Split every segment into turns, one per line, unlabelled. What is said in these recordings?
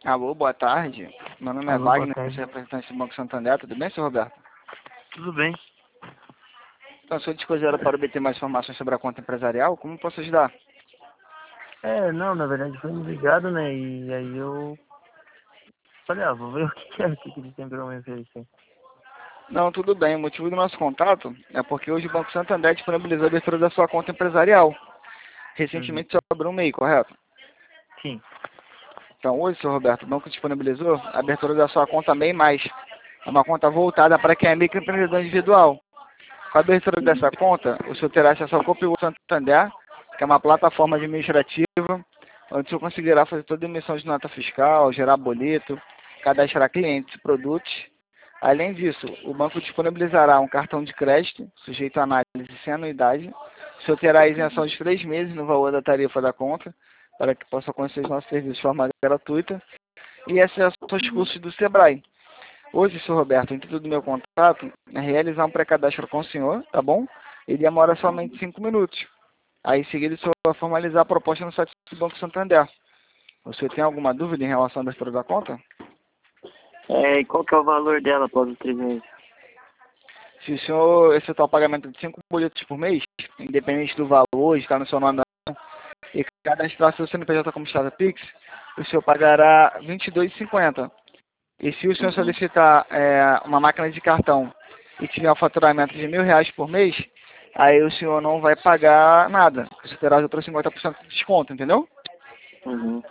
Alô, boa tarde. Meu nome é
Alô, boa
Wagner,
tarde.
sou representante do Banco Santander. Tudo bem, senhor Roberto?
Tudo bem?
Então, sou disposto para obter mais informações sobre a conta empresarial. Como posso ajudar?
Não, na verdade foi me ligado, né? E aí eu falei, vou ver o que eles têm pra me oferecer.
Não, tudo bem. O motivo do nosso contato é porque hoje o Banco Santander disponibilizou a abertura da sua conta empresarial.
Uhum.
Recentemente sobre um MEI, correto?
Sim.
Então, hoje, senhor Roberto, o banco disponibilizou a abertura da sua conta MEI+. É uma conta voltada para quem é microempreendedor individual. Com a abertura dessa conta, o senhor terá acesso ao Copilot Santander, que é uma plataforma administrativa, onde o senhor conseguirá fazer toda a emissão de nota fiscal, gerar boleto, cadastrar clientes e produtos. Além disso, o banco disponibilizará um cartão de crédito, sujeito à análise sem anuidade. O senhor terá isenção de 3 meses no valor da tarifa da conta, para que possa conhecer os nossos serviços de forma gratuita, e acesso aos cursos do SEBRAE. Hoje, senhor Roberto, o intuito do meu contato é realizar um pré-cadastro com o senhor, tá bom? Ele demora somente 5 minutos. Aí, em seguida, o senhor vai formalizar a proposta no site do Banco Santander. O senhor tem alguma dúvida em relação à abertura da conta?
E qual que é o valor dela após os 3 meses?
Se o senhor efetuar o pagamento de 5 boletos por mês, independente do valor, está no seu nome e cadastrar seu CNPJ como Estado Pix, o senhor pagará R$ 22,50. E se o senhor
Uhum.
solicitar uma máquina de cartão e tiver um faturamento de R$ 1.000 por mês, aí o senhor não vai pagar nada. Você terá os outros 50% de desconto, entendeu?
Uhum.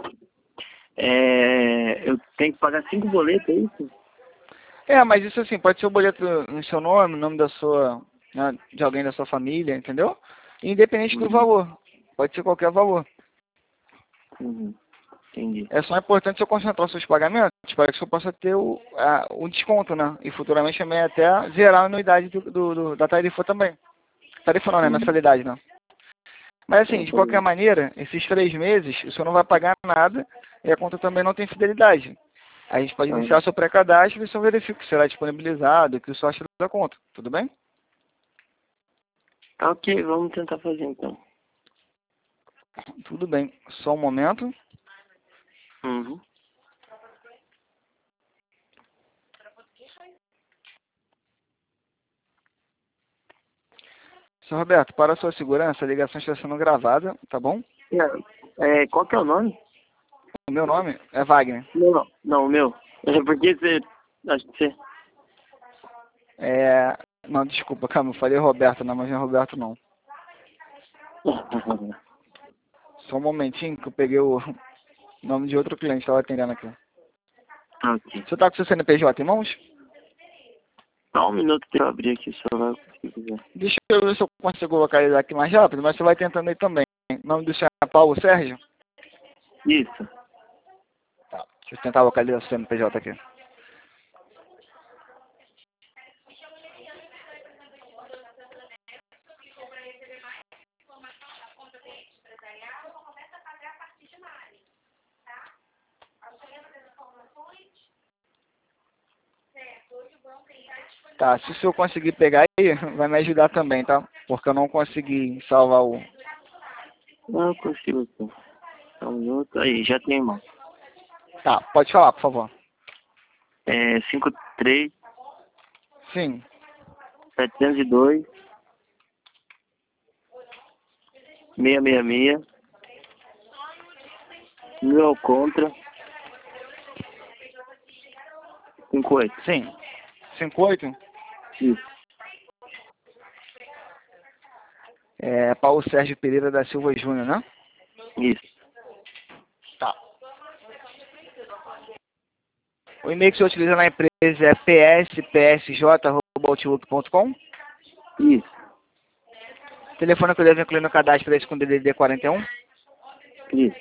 Eu tenho que pagar 5 boletos, é isso?
Mas isso assim, pode ser o boleto no seu nome, no nome da sua, né, de alguém da sua família, entendeu? Independente do
Uhum.
valor. Pode ser qualquer valor.
Uhum. Entendi.
É só importante você concentrar os seus pagamentos para que você possa ter o desconto, né? E futuramente também até zerar a anuidade da tarifa também. Tarifa não, né?
Uhum.
Mensalidade, não. Mas assim, de qualquer
Entendi.
maneira, esses 3 meses o senhor não vai pagar nada e a conta também não tem fidelidade. A gente pode iniciar
Uhum.
seu pré-cadastro e o senhor verifica que será disponibilizado, o que o senhor acha da conta. Tudo bem?
Tá, ok, vamos tentar fazer então.
Tudo bem. Só um momento.
Uhum.
Senhor Roberto, para a sua segurança, a ligação está sendo gravada, tá bom?
Qual que é o nome?
O meu nome é Wagner.
Não, o meu. Porque você... Acho que você...
Não, desculpa, calma, eu falei Roberto, não, mas não é Roberto não. Só um momentinho que eu peguei o nome de outro cliente que estava atendendo aqui.
Ok.
Você está com seu CNPJ em mãos?
Só um minuto que eu abrir aqui o celular, se quiser.
Deixa eu ver se eu consigo localizar aqui mais rápido, mas você vai tentando aí também. O nome do senhor é Paulo Sérgio?
Isso.
Tá, deixa eu tentar localizar o CNPJ aqui. Tá, se o senhor conseguir pegar aí, vai me ajudar também, tá? Porque eu não consegui salvar o...
Não, eu consigo sim. Só um minuto. Aí, já tem, irmão.
Tá, pode falar, por favor.
53
Sim,
702 666 mil ao contra 58.
sim. 58?
Isso.
Paulo Sérgio Pereira da Silva Júnior, né?
Isso.
Tá. O e-mail que você utiliza na empresa é pspsj.outlook.com.
Isso.
O telefone que eu devo incluir no cadastro é esse com DDD 41.
Isso.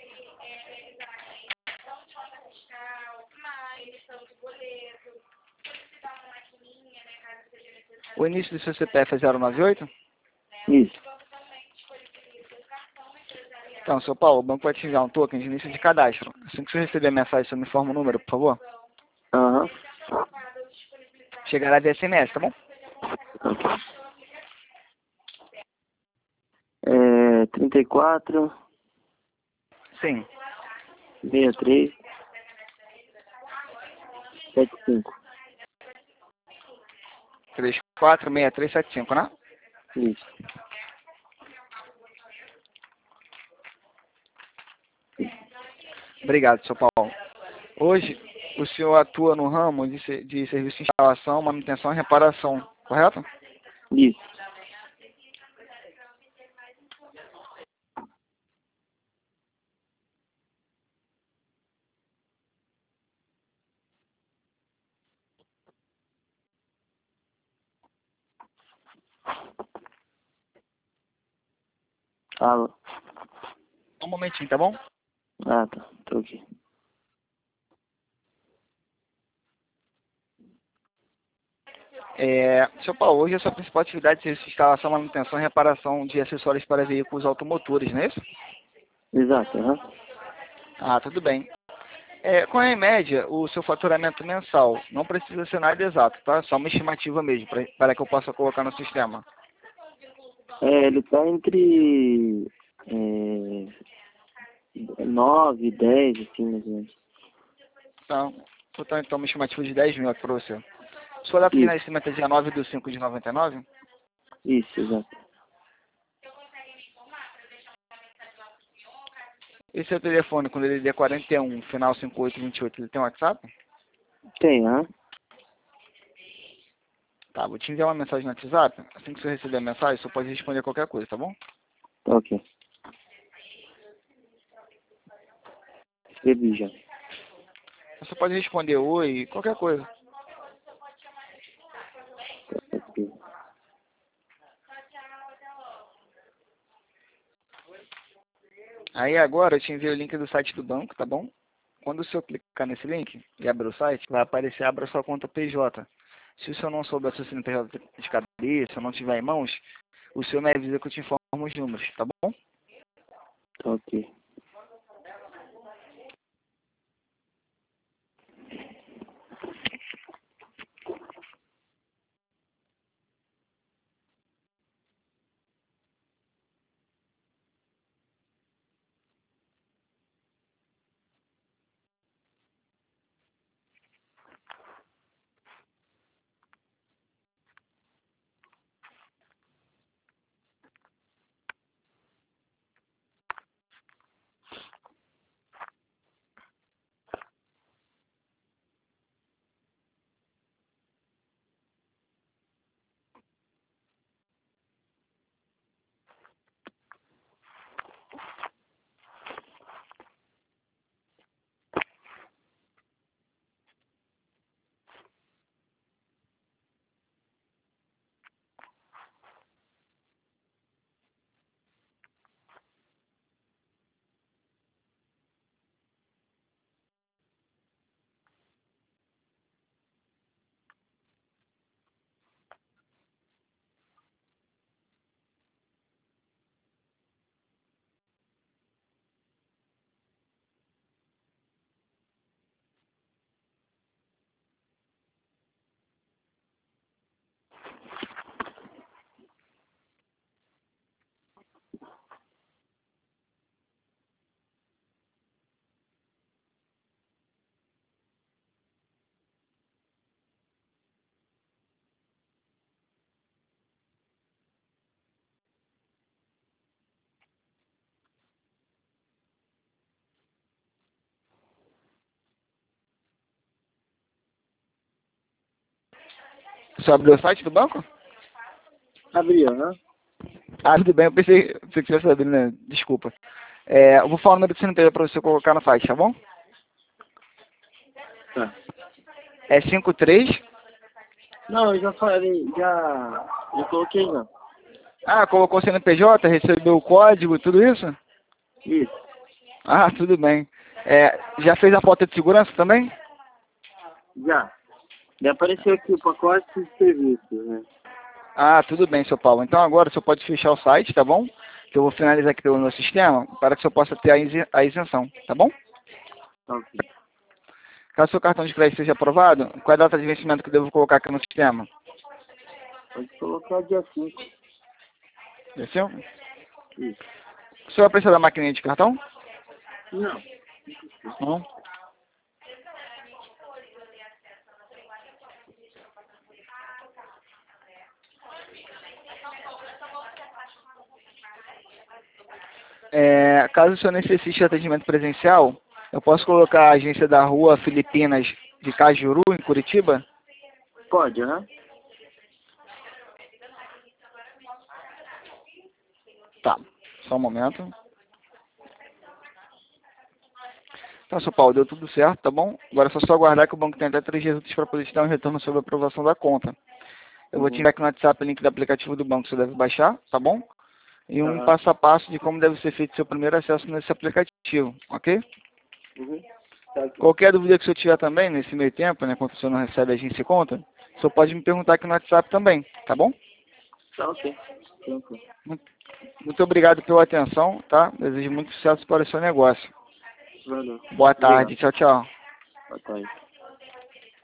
O início do seu CPF é 098.
Isso.
Então, seu Paulo, o banco vai te enviar um token de início de cadastro. Assim que você receber a mensagem, você me informa o número, por favor.
Aham.
Chegará via SMS, tá bom?
34
Sim.
63 75.
346375, né?
Isso.
Obrigado, seu Paulo. Hoje, o senhor atua no ramo de serviço de instalação, manutenção e reparação, correto?
Isso. Alô?
Um momentinho, tá bom?
Ah, tá. Tô aqui.
Seu Paulo, hoje a sua principal atividade é serviço de instalação, manutenção e reparação de acessórios para veículos automotores, não é isso?
Exato, aham.
Ah, tudo bem. Qual é, em média, o seu faturamento mensal? Não precisa ser nada exato, tá? Só uma estimativa mesmo, para que eu possa colocar no sistema.
Ele tá entre 9, 10, assim, mais ou menos.
Então, então uma estimativa de 10 mil aqui para você. Sua data de
Isso,
nascimento é dia 9/5 de 99?
isso, exato.
E seu telefone, quando ele der 41, final 5828, ele tem um WhatsApp?
Tem, aham.
Tá, vou te enviar uma mensagem no WhatsApp. Assim que você receber a mensagem, você pode responder qualquer coisa, tá bom?
Tá ok. Escrevi já.
Você pode responder oi, qualquer coisa.
Tá ok.
Aí agora eu te envio o link do site do banco, tá bom? Quando o senhor clicar nesse link e abrir o site, vai aparecer abra sua conta PJ. Se o senhor não souber se você PJ de cabeça, não tiver em mãos, o senhor me avisa que eu te informo os números, tá bom?
Tá ok.
O senhor abriu o site do banco?
Abri, aham.
Ah, tudo bem, eu pensei que tivesse abrindo, né? Desculpa. Eu vou falar o número do CNPJ para você colocar no site, tá bom?
Tá.
É 53.
Não, eu já falei, já coloquei, não.
Ah, colocou o CNPJ, recebeu o código, tudo isso?
Isso,
Ah, tudo bem. Já fez a foto de segurança também?
já. Já apareceu aqui o pacote de serviços, né?
Ah, tudo bem, seu Paulo. Então agora o senhor pode fechar o site, tá bom? Que eu vou finalizar aqui pelo meu sistema para que o senhor possa ter a isenção, tá bom?
Tá ok.
Caso seu cartão de crédito seja aprovado, qual é a data de vencimento que eu devo colocar aqui no sistema?
Pode colocar dia 5.
Desceu?
Isso.
O senhor vai precisar da maquininha de cartão?
Não.
Não. Caso o senhor necessite de atendimento presencial, eu posso colocar a agência da Rua Filipinas de Cajuru, em Curitiba?
Pode, aham.
Tá, só um momento. Então, seu Paulo, deu tudo certo, tá bom? Agora é só aguardar que o banco tem até 3 dias úteis para poder te dar um retorno sobre a aprovação da conta. Eu vou te enviar aqui no WhatsApp o link do aplicativo do banco que você deve baixar, tá bom? E um passo a passo de como deve ser feito seu primeiro acesso nesse aplicativo, ok? Qualquer dúvida que o senhor tiver também, nesse meio tempo, né, quando o senhor não recebe a agência e conta, o senhor pode me perguntar aqui no WhatsApp também, tá bom?
Tá ok.
Muito obrigado pela atenção, tá? Desejo muito sucesso para o seu negócio.
Valeu.
Boa tarde, tchau, tchau.
Boa tarde.